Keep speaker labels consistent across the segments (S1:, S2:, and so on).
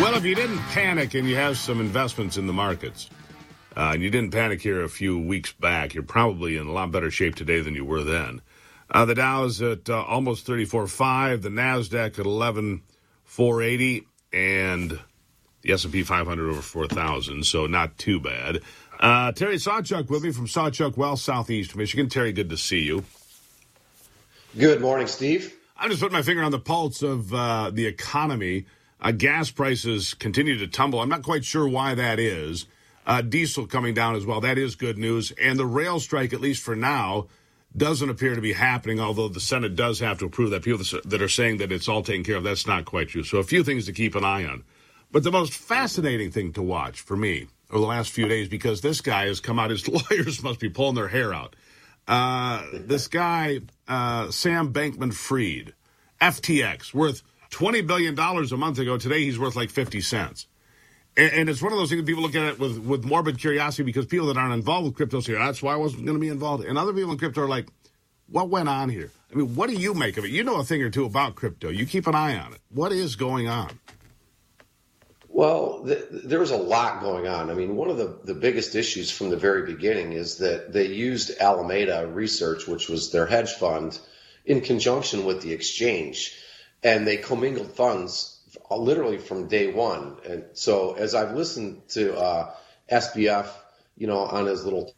S1: Well, if you didn't panic and you have some investments in the markets, and you didn't panic here a few weeks back, you're probably in a lot better shape today than you were then. The Dow's at almost 34.5, the NASDAQ at 11,480, and the S&P 500 over 4,000, so not too bad. Terry Sawchuk with me from Sawchuk Wealth, Southeast Michigan. Terry, good to see you.
S2: Good morning, Steve.
S1: I'm just putting my finger on the pulse of the economy. Gas prices continue to tumble. I'm not quite sure why that is. Diesel coming down as well. That is good news. And the rail strike, at least for now, doesn't appear to be happening, although the Senate does have to approve that. People that are saying that it's all taken care of, that's not quite true. So a few things to keep an eye on. But the most fascinating thing to watch for me over the last few days, because this guy has come out, his lawyers must be pulling their hair out. This guy, Sam Bankman-Fried, FTX, worth $20 billion a month ago. Today, he's worth like 50 cents. And it's one of those things that people look at it with morbid curiosity, because people that aren't involved with crypto say, that's why I wasn't going to be involved. And other people in crypto are like, what went on here? I mean, what do you make of it? You know a thing or two about crypto. You keep an eye on it. What is going on?
S2: Well, there's a lot going on. I mean, one of the biggest issues from the very beginning is that they used Alameda Research, which was their hedge fund, in conjunction with the exchange. And they commingled funds literally from day one. And so as I've listened to SBF, on his little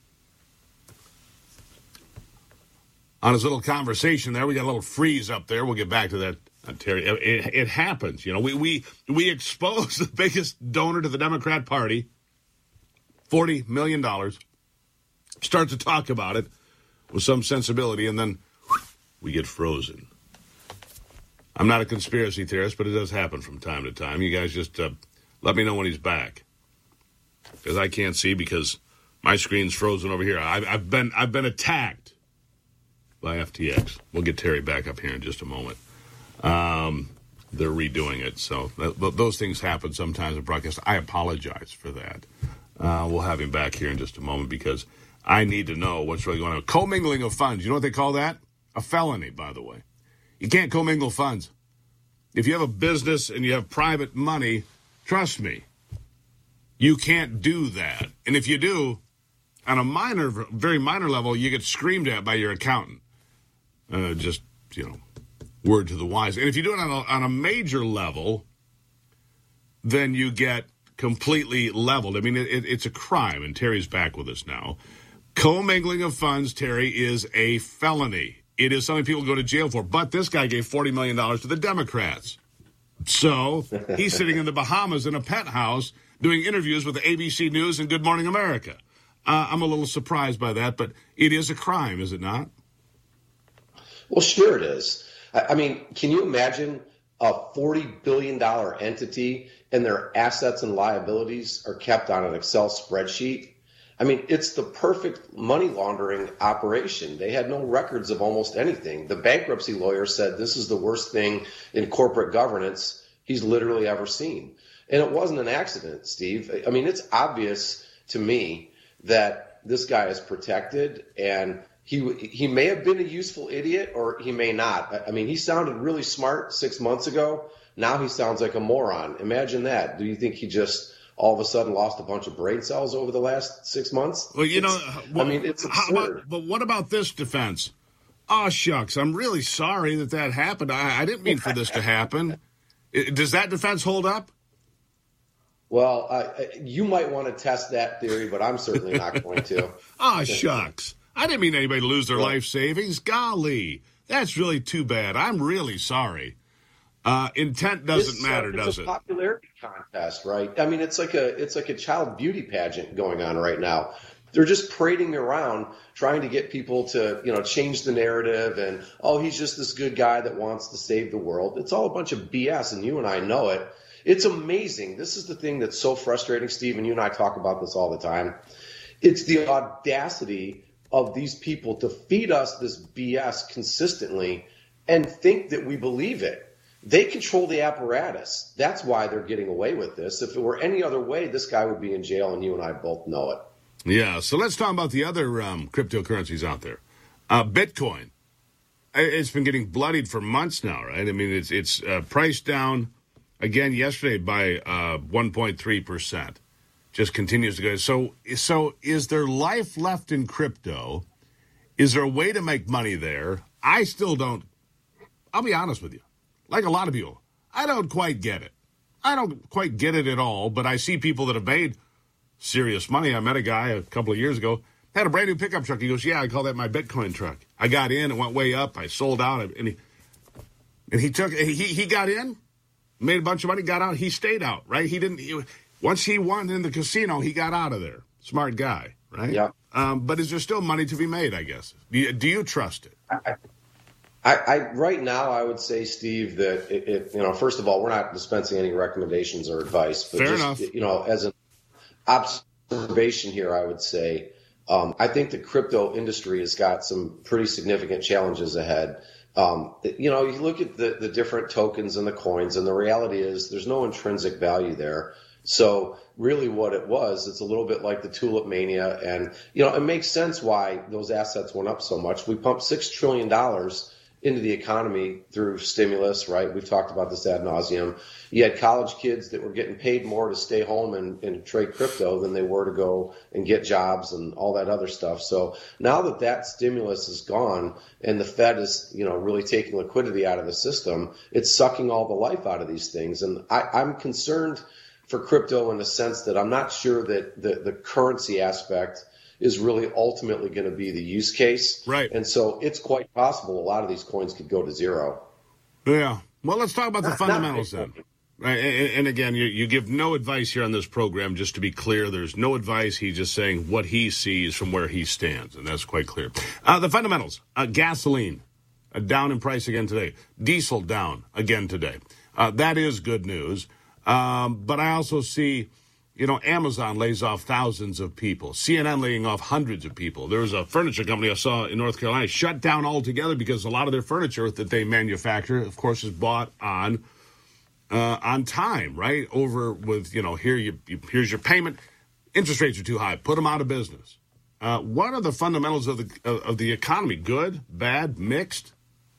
S1: conversation there, we got a little freeze up there. We'll get back to that, Terry. It happens. We expose the biggest donor to the Democrat Party, $40 million, start to talk about it with some sensibility, and then we get frozen. I'm not a conspiracy theorist, but it does happen from time to time. You guys just let me know when he's back, because I can't see, because my screen's frozen over here. I've been attacked by FTX. We'll get Terry back up here in just a moment. They're redoing it, so those things happen sometimes in broadcast. I apologize for that. We'll have him back here in just a moment, because I need to know what's really going on. Commingling of funds. You know what they call that? A felony, by the way. You can't commingle funds. If you have a business and you have private money, trust me, you can't do that. And if you do, on a very minor level, you get screamed at by your accountant. Word to the wise. And if you do it on a major level, then you get completely leveled. I mean, it's a crime, and Terry's back with us now. Commingling of funds, Terry, is a felony. It is something people go to jail for. But this guy gave $40 million to the Democrats. So he's sitting in the Bahamas in a penthouse doing interviews with the ABC News and Good Morning America. I'm a little surprised by that, but it is a crime, is it not?
S2: Well, sure it is. I mean, can you imagine a $40 billion entity and their assets and liabilities are kept on an Excel spreadsheet? I mean, it's the perfect money laundering operation. They had no records of almost anything. The bankruptcy lawyer said this is the worst thing in corporate governance he's literally ever seen. And it wasn't an accident, Steve. I mean, it's obvious to me that this guy is protected, and he may have been a useful idiot, or he may not. I mean, he sounded really smart 6 months ago. Now he sounds like a moron. Imagine that. Do you think he just all of a sudden lost a bunch of brain cells over the last 6 months?
S1: Well,
S2: it's absurd.
S1: But what about this defense? Oh, shucks, I'm really sorry that happened. I didn't mean for this to happen. Does that defense hold up?
S2: Well, you might want to test that theory, but I'm certainly not going to.
S1: Oh, shucks. I didn't mean anybody to lose their life savings. Golly, that's really too bad. I'm really sorry. Intent doesn't matter, does it?
S2: It's a popularity contest, right? I mean, it's like a child beauty pageant going on right now. They're just parading around trying to get people to, change the narrative, and, he's just this good guy that wants to save the world. It's all a bunch of BS, and you and I know it. It's amazing. This is the thing that's so frustrating, Steve, and you and I talk about this all the time. It's the audacity of these people to feed us this BS consistently and think that we believe it. They control the apparatus. That's why they're getting away with this. If it were any other way, this guy would be in jail, and you and I both know it.
S1: Yeah, so let's talk about the other cryptocurrencies out there. Bitcoin. It's been getting bloodied for months now, right? I mean, it's priced down again yesterday by 1.3%. Just continues to go. So is there life left in crypto? Is there a way to make money there? I still don't. I'll be honest with you. Like a lot of people, I don't quite get it. I don't quite get it at all, but I see people that have made serious money. I met a guy a couple of years ago, had a brand new pickup truck. He goes, yeah, I call that my Bitcoin truck. I got in, it went way up. I sold out, and he got in, made a bunch of money, got out. He stayed out, right? Once he won in the casino, he got out of there. Smart guy, right?
S2: Yeah.
S1: But is there still money to be made, I guess? Do you trust it?
S2: I right now, I would say, Steve, that first of all, we're not dispensing any recommendations or advice, but
S1: Fair enough.
S2: As an observation here, I would say, I think the crypto industry has got some pretty significant challenges ahead. You look at the different tokens and the coins, and the reality is there's no intrinsic value there. So really what it's a little bit like the tulip mania. And, it makes sense why those assets went up so much. We pumped $6 trillion into the economy through stimulus, right? We've talked about this ad nauseum. You had college kids that were getting paid more to stay home and trade crypto than they were to go and get jobs and all that other stuff. So now that stimulus is gone and the Fed is, really taking liquidity out of the system, it's sucking all the life out of these things. And I'm concerned for crypto in the sense that I'm not sure that the currency aspect is really ultimately going to be the use case.
S1: Right.
S2: And so it's quite possible a lot of these coins could go to zero.
S1: Yeah. Well, let's talk about the fundamentals then. Right. And again, you give no advice here on this program, just to be clear. There's no advice. He's just saying what he sees from where he stands, and that's quite clear. The fundamentals. Gasoline, down in price again today. Diesel down again today. That is good news. But I also see, Amazon lays off thousands of people. CNN laying off hundreds of people. There was a furniture company I saw in North Carolina shut down altogether because a lot of their furniture that they manufacture, of course, is bought on time, right? Over with, here's your payment. Interest rates are too high. Put them out of business. What are the fundamentals of the economy? Good, bad, mixed?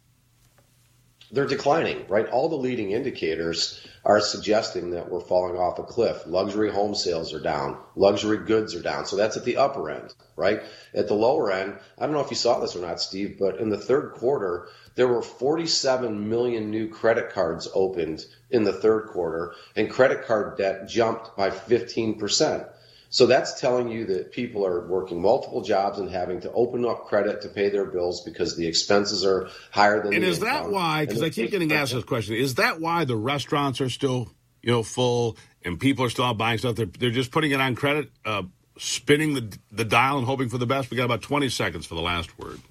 S2: They're declining, right? All the leading indicators are suggesting that we're falling off a cliff. Luxury home sales are down. Luxury goods are down. So that's at the upper end, right? At the lower end, I don't know if you saw this or not, Steve, but in the third quarter, there were 47 million new credit cards opened in the third quarter, and credit card debt jumped by 15%. So that's telling you that people are working multiple jobs and having to open up credit to pay their bills because the expenses are higher than the income.
S1: And is that why, because I keep getting asked this question, is that why the restaurants are still, full and people are still out buying stuff? They're just putting it on credit, spinning the dial and hoping for the best? We got about 20 seconds for the last word.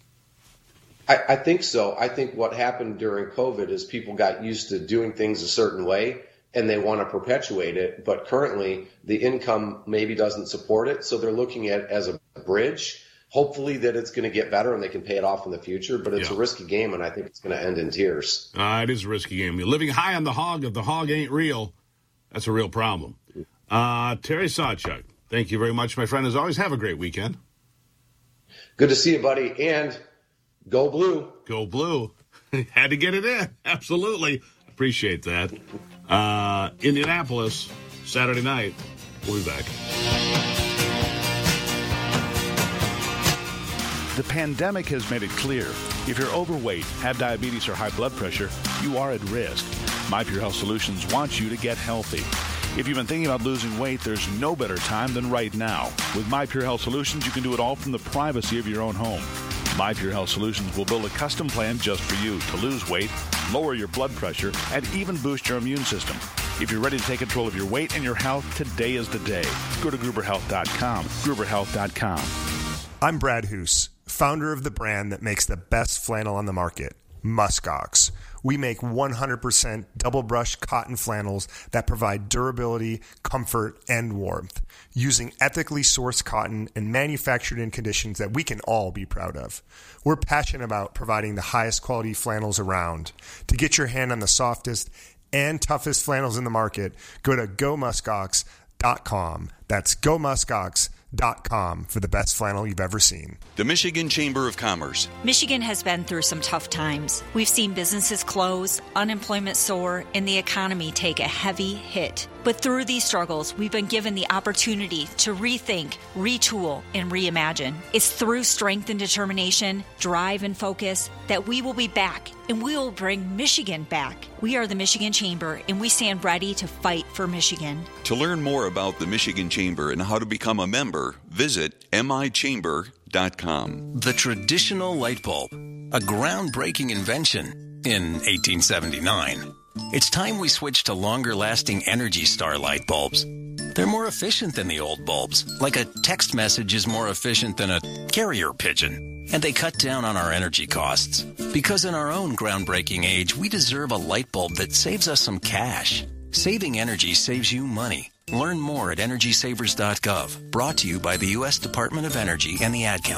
S2: I think so. I think what happened during COVID is people got used to doing things a certain way, and they want to perpetuate it, but currently the income maybe doesn't support it, so they're looking at it as a bridge, hopefully that it's going to get better and they can pay it off in the future, but it's a risky game, and I think it's going to end in tears.
S1: It is a risky game. You're living high on the hog. If the hog ain't real, that's a real problem. Terry Sawchuk, thank you very much, my friend. As always, have a great weekend.
S2: Good to see you, buddy, and go blue.
S1: Go blue. Had to get it in. Absolutely. Appreciate that. Indianapolis, Saturday night. We'll be back.
S3: The pandemic has made it clear. If you're overweight, have diabetes, or high blood pressure, you are at risk. My Pure Health Solutions wants you to get healthy. If you've been thinking about losing weight, there's no better time than right now. With My Pure Health Solutions, you can do it all from the privacy of your own home. My Pure Health Solutions will build a custom plan just for you to lose weight, lower your blood pressure, and even boost your immune system. If you're ready to take control of your weight and your health, today is the day. Go to GruberHealth.com. GruberHealth.com.
S4: I'm Brad Hoos, founder of the brand that makes the best flannel on the market, Muskox. We make 100% double-brush cotton flannels that provide durability, comfort, and warmth, using ethically sourced cotton and manufactured in conditions that we can all be proud of. We're passionate about providing the highest quality flannels around. To get your hand on the softest and toughest flannels in the market, go to GoMuskox.com. That's GoMuskox.com. michiganflannels.com for the best flannel you've ever seen.
S5: The Michigan Chamber of Commerce.
S6: Michigan has been through some tough times. We've seen businesses close, unemployment soar, and the economy take a heavy hit. But through these struggles, we've been given the opportunity to rethink, retool, and reimagine. It's through strength and determination, drive and focus that we will be back, and we will bring Michigan back. We are the Michigan Chamber, and we stand ready to fight for Michigan.
S5: To learn more about the Michigan Chamber and how to become a member, visit michamber.com.
S7: The traditional light bulb, a groundbreaking invention in 1879. It's time we switch to longer-lasting Energy Star light bulbs. They're more efficient than the old bulbs, like a text message is more efficient than a carrier pigeon. And they cut down on our energy costs. Because in our own groundbreaking age, we deserve a light bulb that saves us some cash. Saving energy saves you money. Learn more at EnergySavers.gov. Brought to you by the U.S. Department of Energy and the Ad Council.